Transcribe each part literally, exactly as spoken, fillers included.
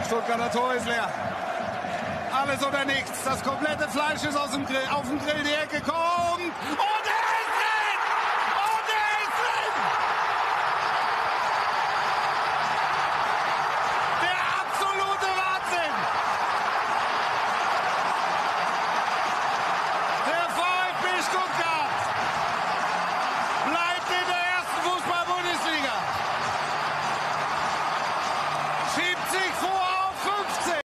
Stuttgarter Tor ist leer. Alles oder nichts. Das komplette Fleisch ist aus dem Grill, auf dem Grill. Die Ecke kommt. Und er ist drin! Und er ist drin! Der absolute Wahnsinn! Der VfB Stuttgart bleibt in der ersten Fußball-Bundesliga. Schiebt sich vor auf fünfzehn.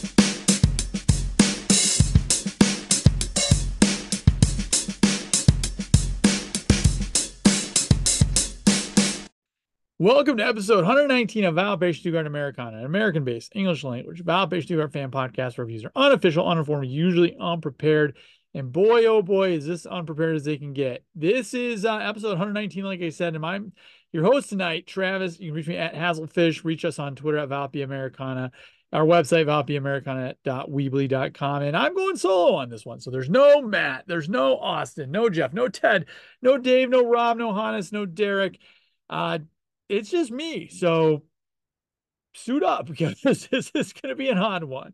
Welcome to episode one nineteen of VfB Stuttgart Americana, an American-based English language VfB Stuttgart fan podcast where reviews are unofficial, uninformed, usually unprepared. And boy, oh boy, is this unprepared as they can get. This is uh, episode one nineteen, like I said, and I'm your host tonight, Travis. You can reach me at Hazelfish. Reach us on Twitter at VfB Americana. Our website, VfB Americana dot weebly dot com. And I'm going solo on this one. So there's no Matt, there's no Austin, no Jeff, no Ted, no Dave, no Rob, no Hannes, no Derek. Uh, It's just me. So suit up because this is going to be an odd one.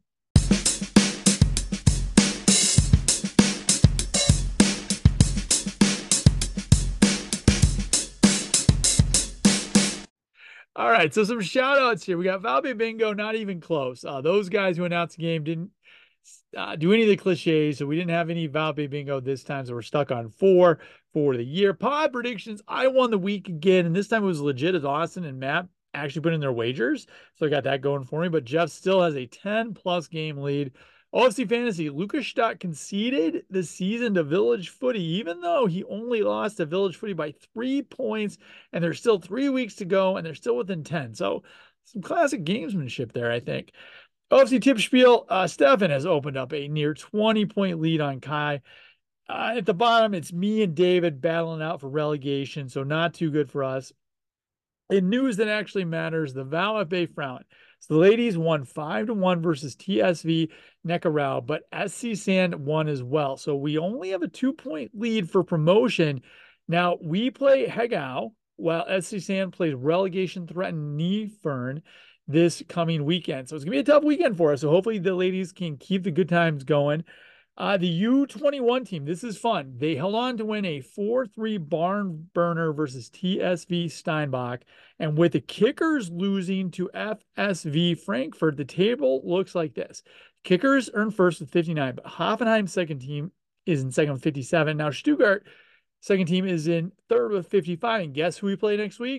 All right. So some shout outs here. We got VfB Bingo, not even close. Uh, those guys who announced the game didn't uh, do any of the cliches. So we didn't have any VfB Bingo this time. So we're stuck on four for the year. Pod predictions. I won the week again. And this time it was legit as Austin and Matt actually put in their wagers. So I got that going for me. But Jeff still has a ten plus game lead. O F C Fantasy, Lucas Stott conceded the season to Village Footy, even though he only lost to Village Footy by three points, and there's still three weeks to go, and they're still within ten. So some classic gamesmanship there, I think. O F C Tippspiel, uh, Stefan has opened up a near twenty-point lead on Kai. Uh, at the bottom, it's me and David battling out for relegation, so not too good for us. In news that actually matters, the VfB Frauen. So the ladies won five to one versus T S V Neckarau, but S C Sand won as well. So we only have a two-point lead for promotion. Now, we play Hegau, while S C Sand plays relegation-threatened Niefern this coming weekend. So it's going to be a tough weekend for us. So hopefully the ladies can keep the good times going. Uh, the U twenty-one team, this is fun. They held on to win a four three barn burner versus T S V Steinbach. And with the Kickers losing to F S V Frankfurt, the table looks like this. Kickers earned first with fifty-nine, but Hoffenheim's second team is in second with fifty-seven. Now Stuttgart, second team, is in third with fifty-five. And guess who we play next week?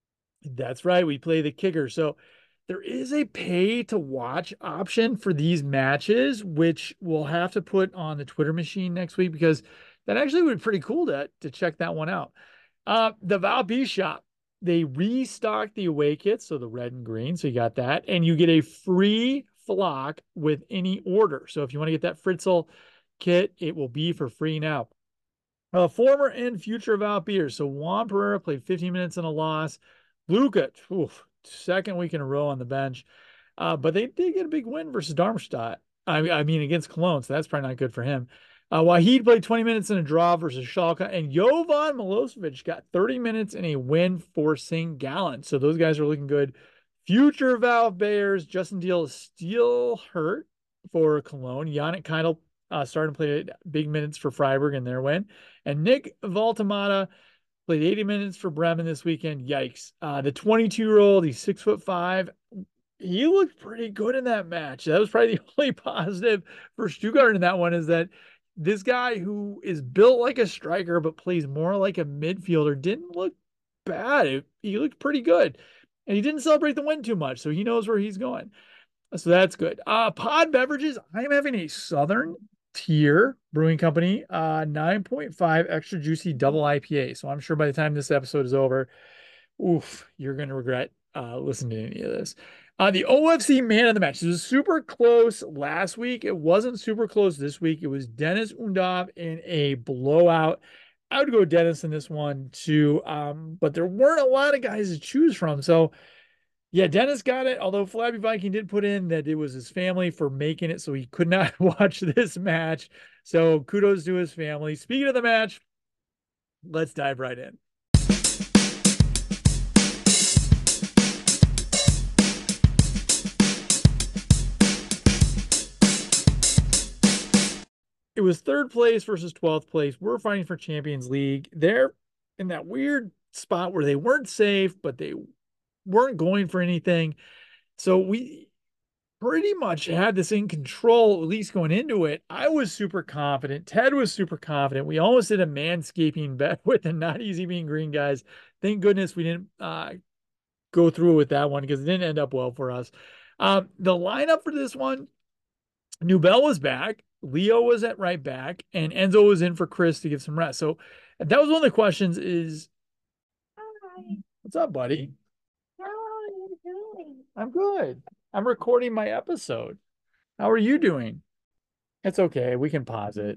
That's right, we play the Kickers. So there is a pay to watch option for these matches, which we'll have to put on the Twitter machine next week because that actually would be pretty cool to, to check that one out. Uh, the VfB shop, they restocked the away kits, so the red and green. So you got that, and you get a free flock with any order. So if you want to get that Fritzl kit, it will be for free now. Uh, former and future VfBers. So Juan Pereira played fifteen minutes in a loss. Luka, oof, second week in a row on the bench. Uh, but they did get a big win versus Darmstadt. I, I mean, against Cologne, so that's probably not good for him. Uh, Wahid played twenty minutes in a draw versus Schalke, and Jovan Milosevic got thirty minutes in a win for Saint Gallen. So those guys are looking good. Future VfBers, Justin Deal is still hurt for Cologne. Yannick Keindl uh, started to play big minutes for Freiburg in their win. And Nick Valtamata played eighty minutes for Bremen this weekend. Yikes. Uh, the twenty-two-year-old, he's six foot five. He looked pretty good in that match. That was probably the only positive for Stuttgart in that one, is that this guy who is built like a striker but plays more like a midfielder didn't look bad. He looked pretty good. And he didn't celebrate the win too much, so he knows where he's going. So that's good. Uh, Pod Beverages, I'm having a Southern Tier Brewing Company, uh, nine point five extra juicy double I P A. So I'm sure by the time this episode is over, oof, you're going to regret uh, listening to any of this. Uh, the O F C man of the match. It was super close last week. It wasn't super close this week. It was Dennis Undav in a blowout. I would go Dennis in this one too, um, but there weren't a lot of guys to choose from. So yeah, Dennis got it, although Flabby Viking did put in that it was his family for making it so he could not watch this match. So kudos to his family. Speaking of the match, let's dive right in. it was third place versus twelfth place. We're fighting for Champions League. They're in that weird spot where they weren't safe, but they weren't going for anything. So we pretty much had this in control, at least going into it. I was super confident. Ted was super confident. We almost did a manscaping bet with the Not Easy Being Green guys. Thank goodness we didn't uh, go through with that one because it didn't end up well for us. Um, the lineup for this one, Nubel was back, Leo was at right back, and Enzo was in for Chris to give some rest. So that was one of the questions is, hi, what's up, buddy? How are you doing? I'm good. I'm recording my episode. How are you doing? It's okay. We can pause it.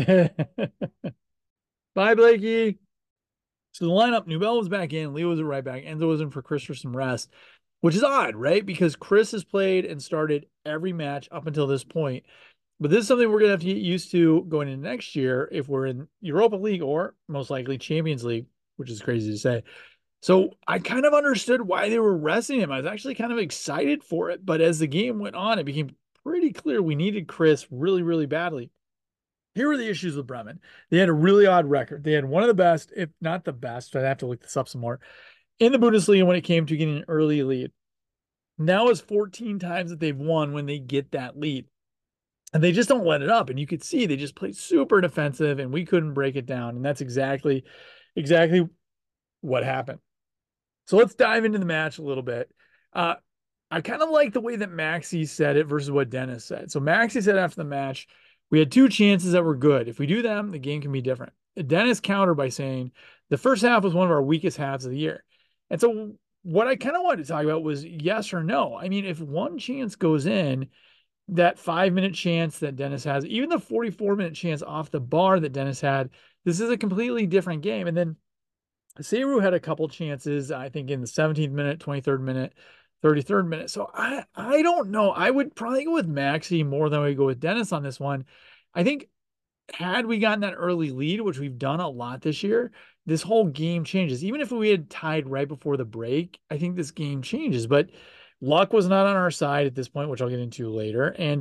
Bye, Blakey. So the lineup, Nubel was back in, Leo was at right back, Enzo was in for Chris for some rest, which is odd, right? Because Chris has played and started every match up until this point. But this is something we're going to have to get used to going into next year if we're in Europa League or most likely Champions League, which is crazy to say. So I kind of understood why they were resting him. I was actually kind of excited for it. But as the game went on, it became pretty clear we needed Chris really, really badly. Here were the issues with Bremen. They had a really odd record. They had one of the best, if not the best, I'd have to look this up some more, in the Bundesliga when it came to getting an early lead. Now is fourteen times that they've won when they get that lead. And they just don't let it up. And you could see they just played super defensive and we couldn't break it down. And that's exactly, exactly what happened. So let's dive into the match a little bit. Uh, I kind of like the way that Maxi said it versus what Dennis said. So Maxi said after the match, we had two chances that were good. If we do them, the game can be different. Dennis countered by saying the first half was one of our weakest halves of the year. And so what I kind of wanted to talk about was yes or no. I mean, if one chance goes in, that five-minute chance that Dennis has, even the forty-four-minute chance off the bar that Dennis had, this is a completely different game. And then Seru had a couple chances, I think, in the seventeenth minute, twenty-third minute, thirty-third minute. So I, I don't know. I would probably go with Maxi more than I would go with Dennis on this one. I think had we gotten that early lead, which we've done a lot this year, this whole game changes. Even if we had tied right before the break, I think this game changes. But luck was not on our side at this point, which I'll get into later. And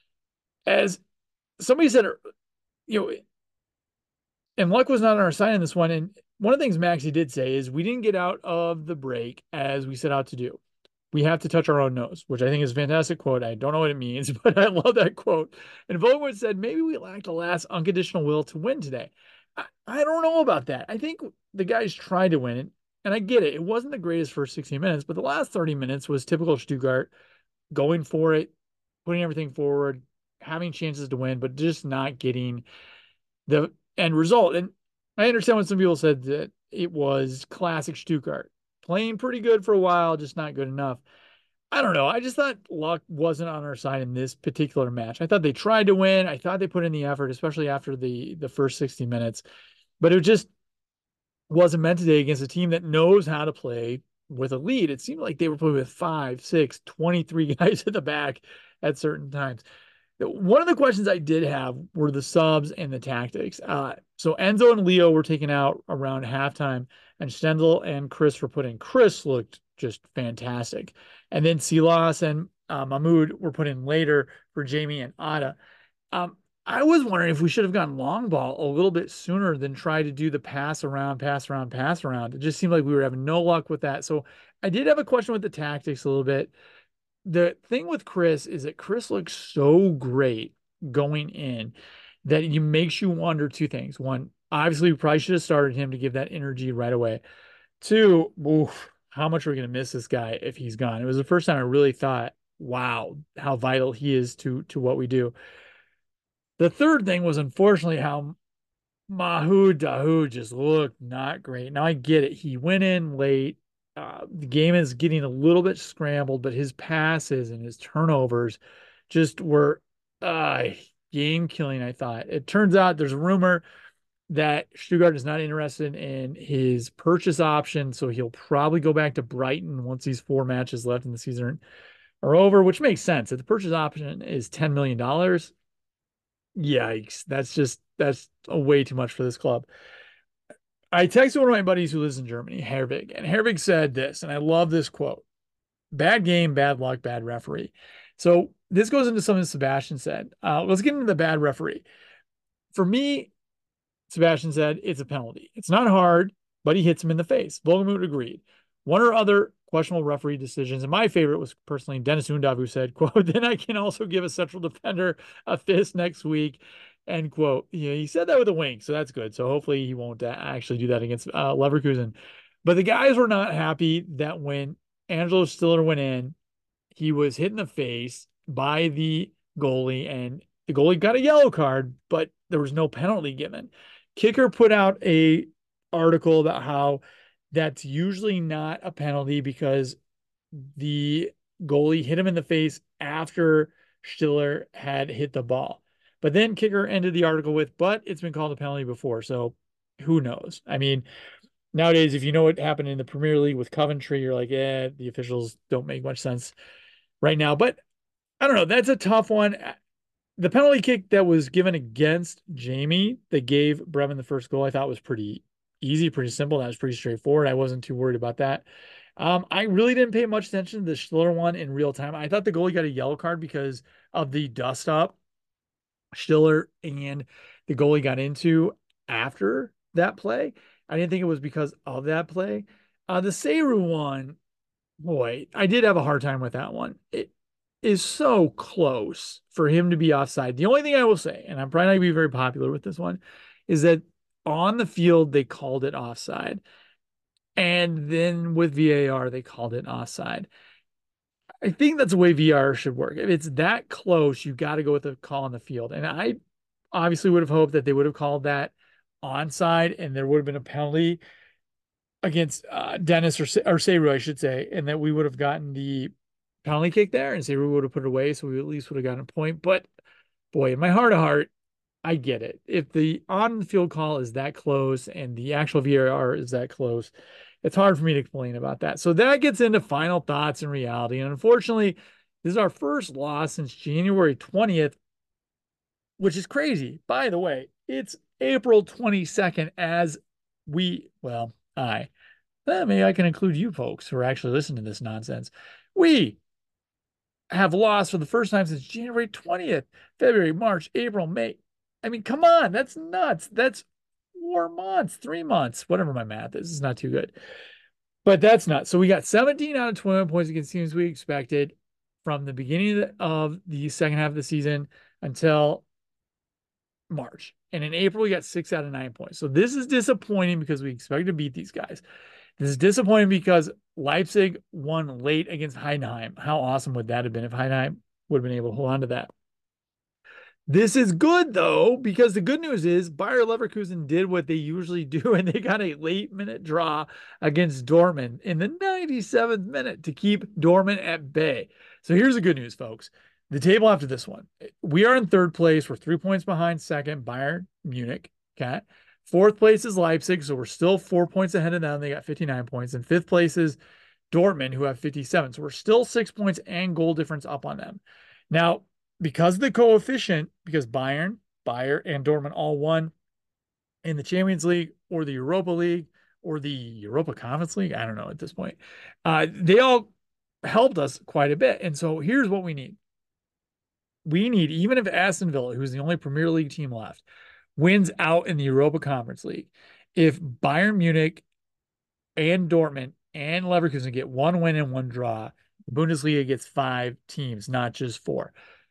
as somebody said, you know, and luck was not on our side in this one. And one of the things Maxi did say is we didn't get out of the break as we set out to do. We have to touch our own nose, which I think is a fantastic quote. I don't know what it means, but I love that quote. And Vogtman said, maybe we lacked a last unconditional will to win today. I, I don't know about that. I think the guys tried to win it, and I get it. It wasn't the greatest first sixty minutes, but the last thirty minutes was typical Stuttgart, going for it, putting everything forward, having chances to win, but just not getting the end result. And I understand when some people said that it was classic Stuttgart, playing pretty good for a while, just not good enough. I don't know. I just thought luck wasn't on our side in this particular match. I thought they tried to win. I thought they put in the effort, especially after the, the first sixty minutes. But it just wasn't meant today against a team that knows how to play with a lead. It seemed like they were playing with five, six, twenty-three guys at the back at certain times. One of the questions I did have were the subs and the tactics. Uh, so Enzo and Leo were taken out around halftime, and Stendel and Chris were put in. Chris looked just fantastic. And then Silas and uh, Mahmoud were put in later for Jamie and Ada. Um, I was wondering if we should have gone long ball a little bit sooner than try to do the pass around, pass around, pass around. It just seemed like we were having no luck with that. So I did have a question with the tactics a little bit. The thing with Chris is that Chris looks so great going in that it makes you wonder two things. One, obviously, we probably should have started him to give that energy right away. Two, oof, how much are we going to miss this guy if he's gone? It was the first time I really thought, wow, how vital he is to, to what we do. The third thing was, unfortunately, how Mahmoud Dahoud just looked not great. Now, I get it. He went in late. Uh, the game is getting a little bit scrambled, but his passes and his turnovers just were uh, game killing, I thought. It turns out there's a rumor that Stuttgart is not interested in his purchase option, so he'll probably go back to Brighton once these four matches left in the season are over, which makes sense. If the purchase option is ten million dollars, yikes, that's just, that's a way too much for this club. I texted one of my buddies who lives in Germany, Herwig, and Herwig said this, and I love this quote: bad game, bad luck, bad referee. So this goes into something Sebastian said. Uh, let's get into the bad referee. For me, Sebastian said it's a penalty. It's not hard, but he hits him in the face. Wolgemut agreed. One or other questionable referee decisions, and my favorite was personally Dennis Undav, who said, quote, then I can also give a central defender a fist next week, end quote. Yeah, he said that with a wink, so that's good. So hopefully he won't uh, actually do that against uh, Leverkusen. But the guys were not happy that when Angelo Stiller went in, he was hit in the face by the goalie, and the goalie got a yellow card, but there was no penalty given. Kicker put out a article about how that's usually not a penalty because the goalie hit him in the face after Stiller had hit the ball. But then Kicker ended the article with, but it's been called a penalty before. So who knows? I mean, nowadays, if you know what happened in the Premier League with Coventry, you're like, yeah, the officials don't make much sense right now. But I don't know. That's a tough one. The penalty kick that was given against Jamie that gave Bremen the first goal, I thought was pretty easy, pretty simple. That was pretty straightforward. I wasn't too worried about that. Um, I really didn't pay much attention to the Stiller one in real time. I thought the goalie got a yellow card because of the dust up Stiller and the goalie got into after that play. I didn't think it was because of that play. Uh, the Seru one, boy, I did have a hard time with that one. It is so close for him to be offside. The only thing I will say, and I'm probably not going to be very popular with this one, is that on the field, they called it offside. And then with V A R, they called it offside. I think that's the way V A R should work. If it's that close, you got to go with the call on the field. And I obviously would have hoped that they would have called that onside and there would have been a penalty against uh, Dennis or, or Seru, I should say, and that we would have gotten the penalty kick there and Seru would have put it away. So we at least would have gotten a point. But boy, in my heart of heart, I get it. If the on-field call is that close and the actual V A R is that close, it's hard for me to explain about that. So that gets into final thoughts and reality. And unfortunately, this is our first loss since January twentieth, which is crazy. By the way, it's April twenty-second as we, well, I, well, maybe I can include you folks who are actually listening to this nonsense. We have lost for the first time since January twentieth, February, March, April, May. I mean, come on, that's nuts. That's four months, three months, whatever my math is. It's not too good. But that's nuts. So we got seventeen out of twenty-one points against teams we expected from the beginning of the, of the second half of the season until March. And in April, we got six out of nine points. So this is disappointing because we expected to beat these guys. This is disappointing because Leipzig won late against Heidenheim. How awesome would that have been if Heidenheim would have been able to hold on to that? This is good, though, because the good news is Bayer Leverkusen did what they usually do, and they got a late-minute draw against Dortmund in the ninety-seventh minute to keep Dortmund at bay. So here's the good news, folks. The table after this one. We are in third place. We're three points behind second, Bayern Munich. Okay. Fourth place is Leipzig, so we're still four points ahead of them. They got fifty-nine points. And fifth place is Dortmund, who have fifty-seven. So we're still six points and goal difference up on them. Now, because of the coefficient, because Bayern, Bayer, and Dortmund all won in the Champions League or the Europa League or the Europa Conference League, I don't know at this point, uh, they all helped us quite a bit. And so here's what we need. We need, even if Aston Villa, who's the only Premier League team left, wins out in the Europa Conference League, if Bayern Munich and Dortmund and Leverkusen get one win and one draw, the Bundesliga gets five teams, not just four.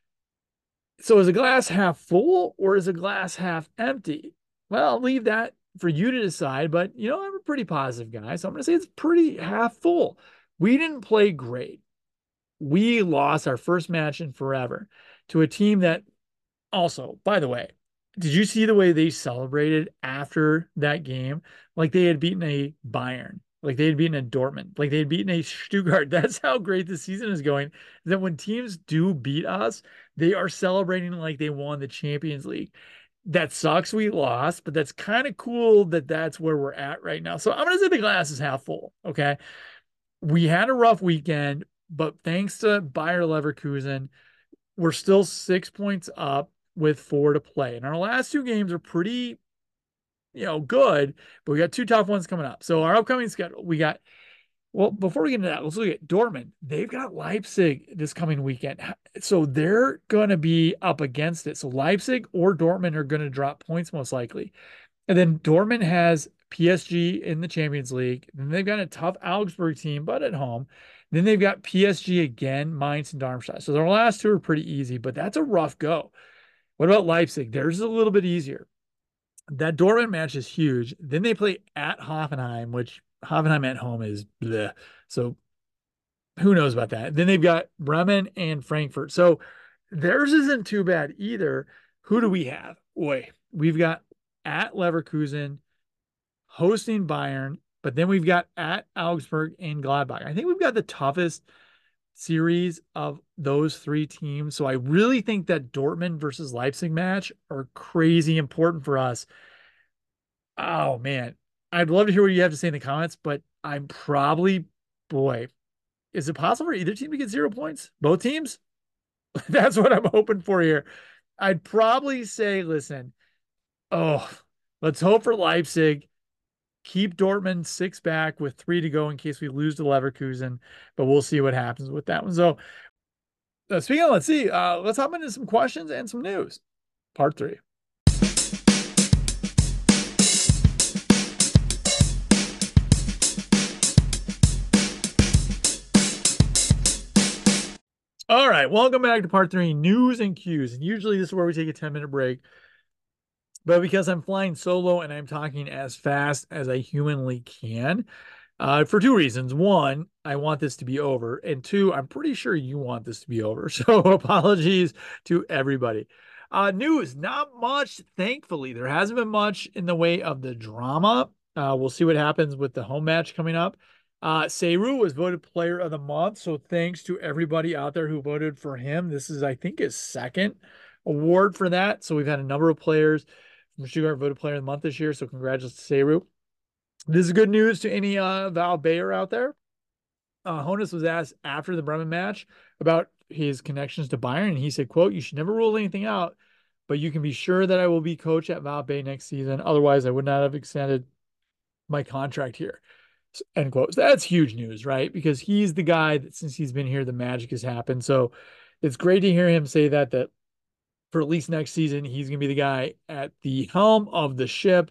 So is a glass half full or is a glass half empty? Well, I'll leave that for you to decide, but you know, I'm a pretty positive guy, so I'm going to say it's pretty half full. We didn't play great. We lost our first match in forever to a team that also, by the way, did you see the way they celebrated after that game? Like they had beaten a Bayern, like they had beaten a Dortmund, like they had beaten a Stuttgart. That's how great the season is going. That when teams do beat us, they are celebrating like they won the Champions League. That sucks we lost, but that's kind of cool that that's where we're at right now. So I'm going to say the glass is half full, okay? We had a rough weekend, but thanks to Bayer Leverkusen, we're still six points up with four to play. And our last two games are pretty, you know, good, but we got two tough ones coming up. So our upcoming schedule, we got Well, before we get into that, let's look at Dortmund. They've got Leipzig this coming weekend. So they're going to be up against it. So Leipzig or Dortmund are going to drop points most likely. And then Dortmund has P S G in the Champions League. Then they've got a tough Augsburg team, but at home. Then they've got P S G again, Mainz and Darmstadt. So their last two are pretty easy, but that's a rough go. What about Leipzig? Theirs is a little bit easier. That Dortmund match is huge. Then they play at Hoffenheim, which Hoffenheim at home is bleh. So who knows about that? Then they've got Bremen and Frankfurt. So theirs isn't too bad either. Who do we have? Boy, we've got at Leverkusen, hosting Bayern, but then we've got at Augsburg and Gladbach. I think we've got the toughest series of those three teams. So I really think that Dortmund versus Leipzig match are crazy important for us. Oh man, I'd love to hear what you have to say in the comments, but I'm probably, boy, is it possible for either team to get zero points? Both teams? That's what I'm hoping for here. I'd probably say, listen, oh, let's hope for Leipzig. Keep Dortmund six back with three to go in case we lose to Leverkusen, but we'll see what happens with that one. So, uh, speaking of, let's see, uh, let's hop into some questions and some news. Part three. All right, welcome back to part three, news and cues. And usually this is where we take a ten minute break. But because I'm flying solo and I'm talking as fast as I humanly can, uh, for two reasons. One, I want this to be over. And two, I'm pretty sure you want this to be over. So apologies to everybody. Uh, news, not much, thankfully. There hasn't been much in the way of the drama. Uh, we'll see what happens with the home match coming up. Uh, Seru was voted player of the month. So thanks to everybody out there who voted for him. This is, I think, his second award for that. So we've had a number of players from Stuttgart voted player of the month this year. So congratulations to Seru. This is good news to any uh, Val Bayer out there. Uh, Honus was asked after the Bremen match about his connections to Bayern, and he said, quote, "You should never rule anything out, but you can be sure that I will be coach at Val Bay next season. Otherwise, I would not have extended my contract here." End quote. So that's huge news, right? Because he's the guy that since he's been here, the magic has happened. So it's great to hear him say that, that for at least next season, he's going to be the guy at the helm of the ship.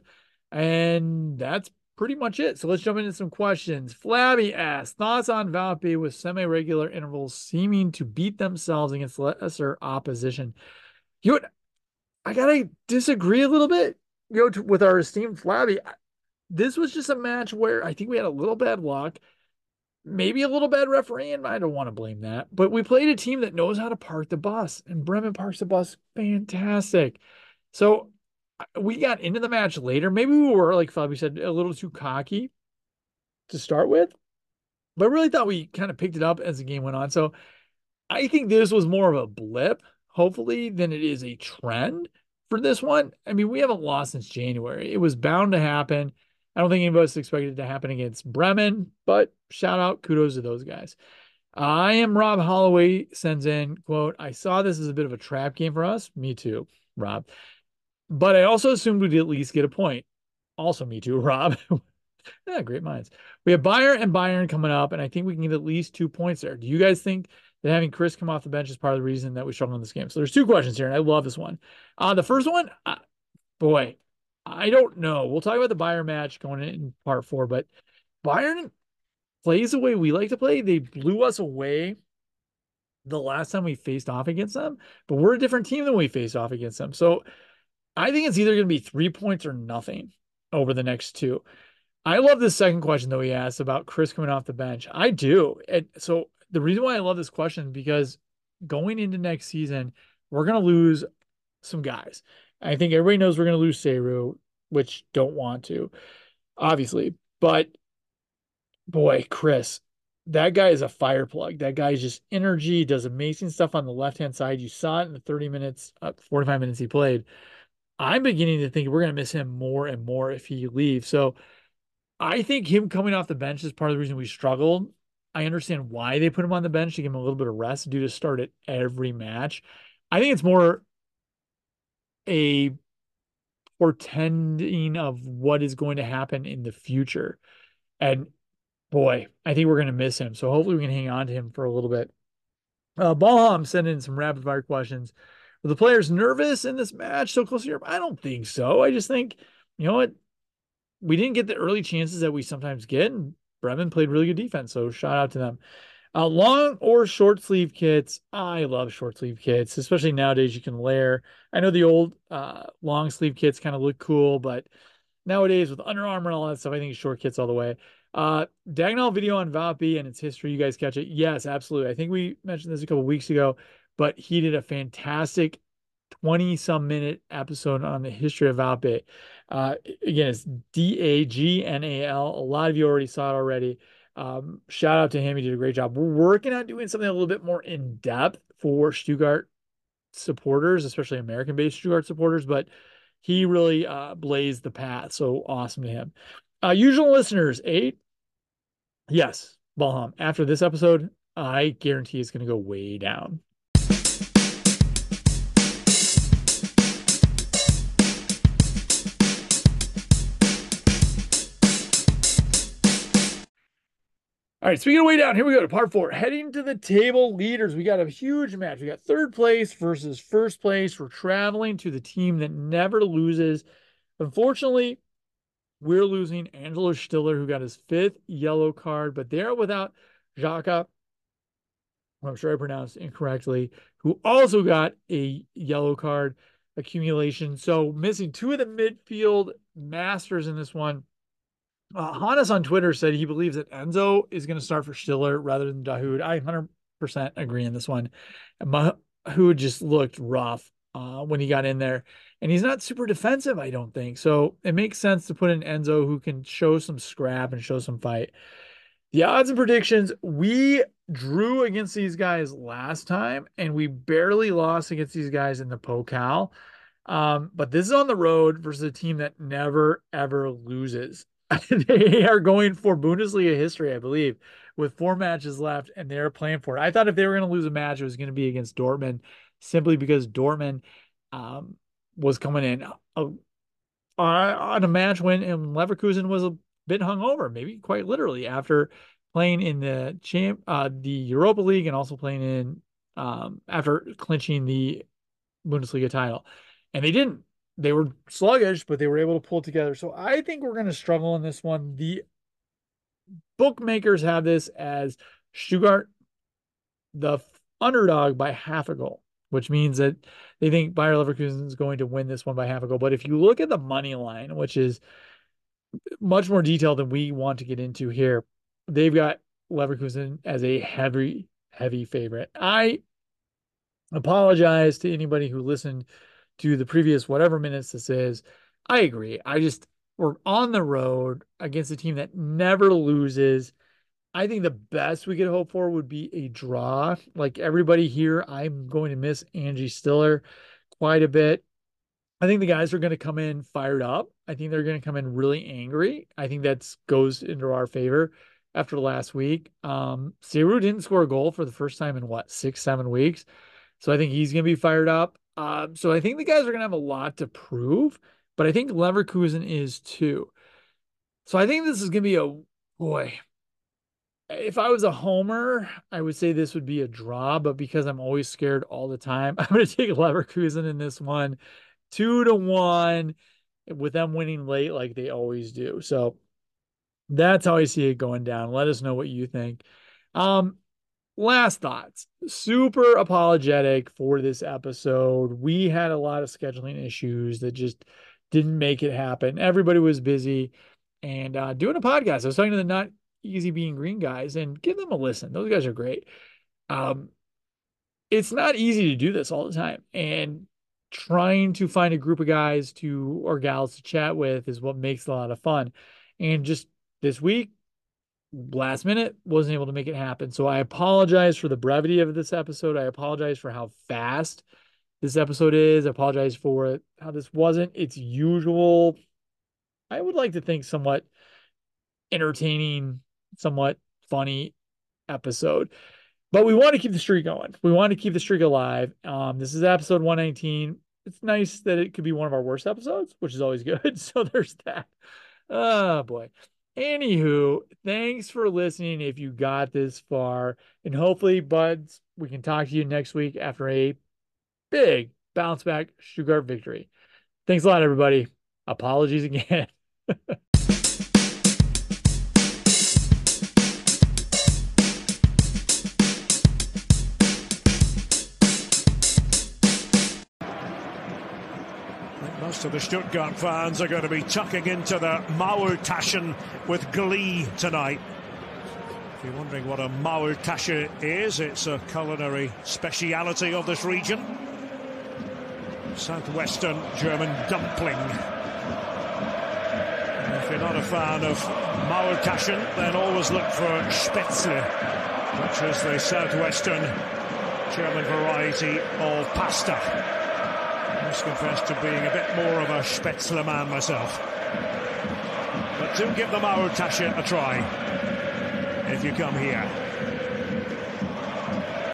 And that's pretty much it. So let's jump into some questions. Flabby asks, thoughts on Valpe with semi-regular intervals seeming to beat themselves against lesser opposition? You know what? I gotta disagree a little bit, you know, with our esteemed Flabby. This was just a match where I think we had a little bad luck, maybe a little bad refereeing. I don't want to blame that, but we played a team that knows how to park the bus, and Bremen parks the bus fantastic. So we got into the match later. Maybe we were, like Fabi said, a little too cocky to start with, but I really thought we kind of picked it up as the game went on. So I think this was more of a blip, hopefully, than it is a trend for this one. I mean, we haven't lost since January. It was bound to happen. I don't think any of us expected it to happen against Bremen, but shout out, kudos to those guys. I am Rob Holloway sends in, quote, "I saw this as a bit of a trap game for us." Me too, Rob. But I also assumed we'd at least get a point. Also me too, Rob. Yeah, great minds. We have Bayern and Bayern coming up, and I think we can get at least two points there. Do you guys think that having Chris come off the bench is part of the reason that we struggle in this game? So there's two questions here, and I love this one. Uh, the first one, uh, boy, I don't know. We'll talk about the Bayern match going in part four, but Bayern plays the way we like to play. They blew us away the last time we faced off against them, but we're a different team than we faced off against them. So I think it's either going to be three points or nothing over the next two. I love this second question that we asked about Chris coming off the bench. I do. And so the reason why I love this question is because going into next season, we're going to lose some guys. I think everybody knows we're going to lose Seru, which don't want to, obviously. But boy, Chris, that guy is a fire plug. That guy is just energy, does amazing stuff on the left-hand side. You saw it in the thirty minutes, uh, forty-five minutes he played. I'm beginning to think we're going to miss him more and more if he leaves. So I think him coming off the bench is part of the reason we struggled. I understand why they put him on the bench to give him a little bit of rest, due to start at every match. I think it's more a portending of what is going to happen in the future. And boy, I think we're going to miss him. So hopefully we can hang on to him for a little bit. Uh, Ballham sent in some rapid fire questions. Were the players nervous in this match so close to Europe? I don't think so. I just think, you know what? We didn't get the early chances that we sometimes get, and Bremen played really good defense. So shout out to them. Uh, long or short sleeve kits. I love short sleeve kits, especially nowadays you can layer. I know the old uh, long sleeve kits kind of look cool, but nowadays with Under Armour and all that stuff, I think short kits all the way. Uh, Dagnall video on Valpy and its history. You guys catch it? Yes, absolutely. I think we mentioned this a couple weeks ago, but he did a fantastic twenty some minute episode on the history of Valpy. Uh, again, it's D A G N A L. A lot of you already saw it already. Um, shout out to him. He did a great job. We're working on doing something a little bit more in depth for Stuttgart supporters, especially American based Stuttgart supporters, but he really uh, blazed the path. So awesome to him. Uh, usual listeners, eight. Yes, Balham. After this episode, I guarantee it's going to go way down. All right, speaking of way down, here we go to part four. Heading to the table leaders. We got a huge match. We got third place versus first place. We're traveling to the team that never loses. Unfortunately, we're losing Angelo Stiller, who got his fifth yellow card, but they're without Xhaka, who I'm sure I pronounced incorrectly, who also got a yellow card accumulation. So missing two of the midfield masters in this one. Uh, Hannes on Twitter said he believes that Enzo is going to start for Stiller rather than Dahoud. I one hundred percent agree in this one. Dahoud just looked rough uh, when he got in there, and he's not super defensive, I don't think. So it makes sense to put in Enzo, who can show some scrap and show some fight. The odds and predictions, we drew against these guys last time, and we barely lost against these guys in the Pokal. Um, but this is on the road versus a team that never, ever loses. They are going for Bundesliga history, I believe, with four matches left, and they're playing for it. I thought if they were going to lose a match, it was going to be against Dortmund, simply because Dortmund um, was coming in uh, on a match when Leverkusen was a bit hungover, maybe quite literally, after playing in the champ, uh, the Europa League, and also playing in um, after clinching the Bundesliga title, and they didn't. They were sluggish, but they were able to pull together. So I think we're going to struggle in this one. The bookmakers have this as Stuttgart, the underdog, by half a goal, which means that they think Bayer Leverkusen is going to win this one by half a goal. But if you look at the money line, which is much more detailed than we want to get into here, they've got Leverkusen as a heavy, heavy favorite. I apologize to anybody who listened to the previous whatever minutes this is. I agree. I just, we're on the road against a team that never loses. I think the best we could hope for would be a draw. Like everybody here, I'm going to miss Angie Stiller quite a bit. I think the guys are going to come in fired up. I think they're going to come in really angry. I think that goes into our favor after last week. Um, Seru didn't score a goal for the first time in what, six, seven weeks. So I think he's going to be fired up. Um, so I think the guys are going to have a lot to prove, but I think Leverkusen is too. So I think this is going to be a, boy, if I was a homer, I would say this would be a draw, but because I'm always scared all the time, I'm going to take Leverkusen in this one, two to one, with them winning late like they always do. So that's how I see it going down. Let us know what you think. Um, Last thoughts. Super apologetic for this episode. We had a lot of scheduling issues that just didn't make it happen. Everybody was busy and uh, doing a podcast. I was talking to the Not Easy Being Green guys, and give them a listen. Those guys are great. Um, it's not easy to do this all the time, and trying to find a group of guys to or gals to chat with is what makes it a lot of fun. And just this week, last minute, wasn't able to make it happen. So I apologize for the brevity of this episode. I apologize for how fast this episode is. I apologize for how this wasn't its usual, I would like to think, somewhat entertaining, somewhat funny episode. But we want to keep the streak going. We want to keep the streak alive. Um, this is episode one nineteen. It's nice that it could be one of our worst episodes, which is always good. So there's that. Oh boy. Anywho, thanks for listening if you got this far. And hopefully, buds, we can talk to you next week after a big bounce back Stuttgart victory. Thanks a lot, everybody. Apologies again. Most of the Stuttgart fans are going to be tucking into their Maultaschen with glee tonight. If you're wondering what a Maultasche is, it's a culinary speciality of this region. Southwestern German dumpling. And if you're not a fan of Maultaschen, then always look for Spätzle, which is the southwestern German variety of pasta. I must confess to being a bit more of a Spätzle man myself. But do give the Maultaschen a try if you come here.